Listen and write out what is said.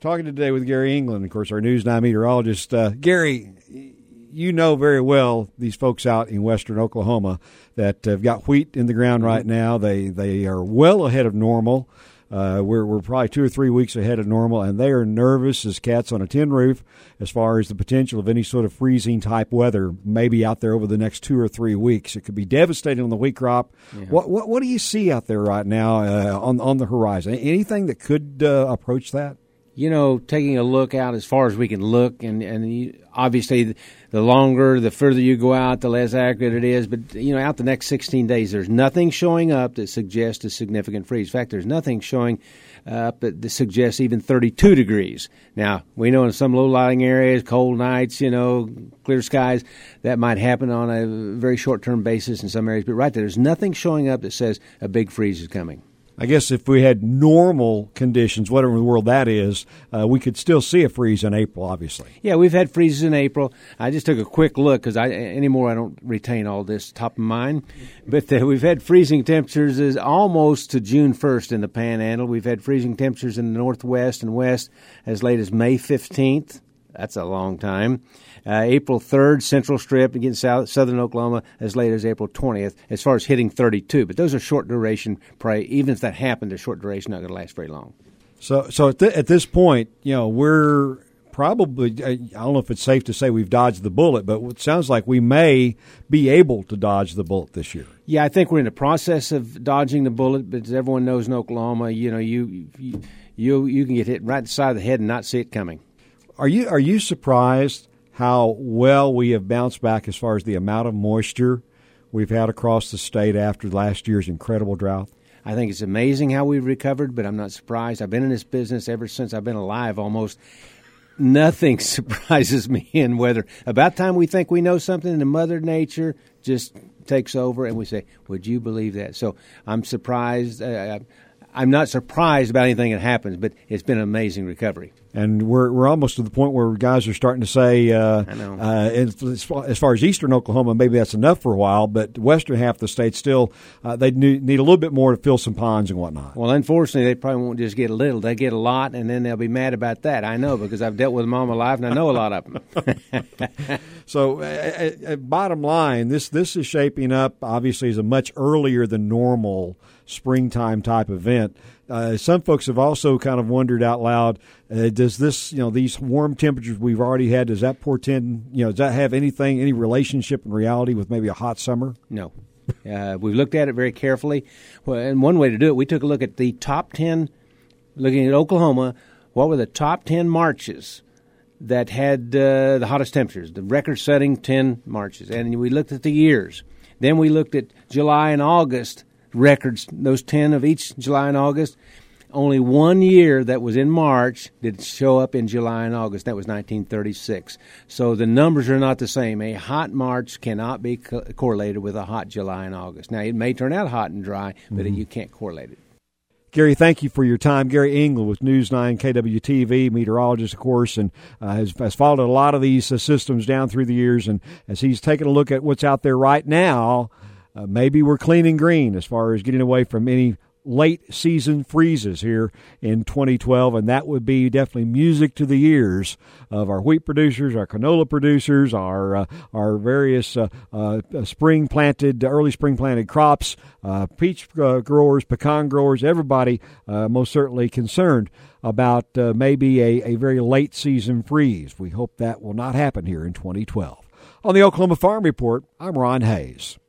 talking today with Gary England, of course, our News 9 meteorologist. Gary, you know very well these folks out in western Oklahoma that have got wheat in the ground right now. They are well ahead of normal. We're probably 2 or 3 weeks ahead of normal, and they are nervous as cats on a tin roof as far as the potential of any sort of freezing-type weather maybe out there over the next 2 or 3 weeks. It could be devastating on the wheat crop. Yeah. What do you see out there right now on the horizon? Anything that could approach that? You know, taking a look out as far as we can look, and obviously the further you go out, the less accurate it is. But, out the next 16 days, there's nothing showing up that suggests a significant freeze. In fact, there's nothing showing up that suggests even 32 degrees. Now, we know in some low-lying areas, cold nights, clear skies, that might happen on a very short-term basis in some areas. But right there's nothing showing up that says a big freeze is coming. I guess if we had normal conditions, whatever in the world that is, we could still see a freeze in April, obviously. Yeah, we've had freezes in April. I just took a quick look because anymore I don't retain all this top of mind. But we've had freezing temperatures almost to June 1st in the Panhandle. We've had freezing temperatures in the northwest and west as late as May 15th. That's a long time. April 3rd, Central Strip, against southern Oklahoma, as late as April 20th, as far as hitting 32. But those are short duration. Probably, even if that happened, they're short duration, not going to last very long. So at this point, we're probably, I don't know if it's safe to say we've dodged the bullet, but it sounds like we may be able to dodge the bullet this year. Yeah, I think we're in the process of dodging the bullet, but as everyone knows in Oklahoma, you can get hit right in the side of the head and not see it coming. Are you surprised how well we have bounced back as far as the amount of moisture we've had across the state after last year's incredible drought? I think it's amazing how we've recovered, but I'm not surprised. I've been in this business ever since I've been alive almost. Nothing surprises me in weather. About time we think we know something, and Mother Nature just takes over, and we say, would you believe that? So I'm surprised. I'm not surprised about anything that happens, but it's been an amazing recovery. And we're almost to the point where guys are starting to say, as far as eastern Oklahoma, maybe that's enough for a while, but the western half of the state still, they need a little bit more to fill some ponds and whatnot. Well, unfortunately, they probably won't just get a little. They get a lot, and then they'll be mad about that. I know, because I've dealt with them all my life, and I know a lot of them. So, bottom line, this is shaping up, obviously, as a much earlier than normal springtime type event. Some folks have also kind of wondered out loud, does this, these warm temperatures we've already had, does that portend, does that have any relationship in reality with maybe a hot summer? No. We've looked at it very carefully. Well, and one way to do it, we took a look at the top 10, looking at Oklahoma, what were the top 10 marches that had the hottest temperatures, the record-setting 10 marches. And we looked at the years. Then we looked at July and August records, those 10 of each July and August. Only one year that was in March did show up in July and August. That was 1936. So the numbers are not the same. A hot March cannot be correlated with a hot July and August. Now, it may turn out hot and dry, but you can't correlate it. Gary, thank you for your time. Gary England with News 9 KWTV, meteorologist, of course, and has followed a lot of these systems down through the years. And as he's taking a look at what's out there right now, maybe we're clean and green as far as getting away from any late season freezes here in 2012, and that would be definitely music to the ears of our wheat producers, our canola producers, our various early spring planted crops, peach growers, pecan growers, everybody most certainly concerned about maybe a very late season freeze. We hope that will not happen here in 2012. On the Oklahoma Farm Report, I'm Ron Hayes.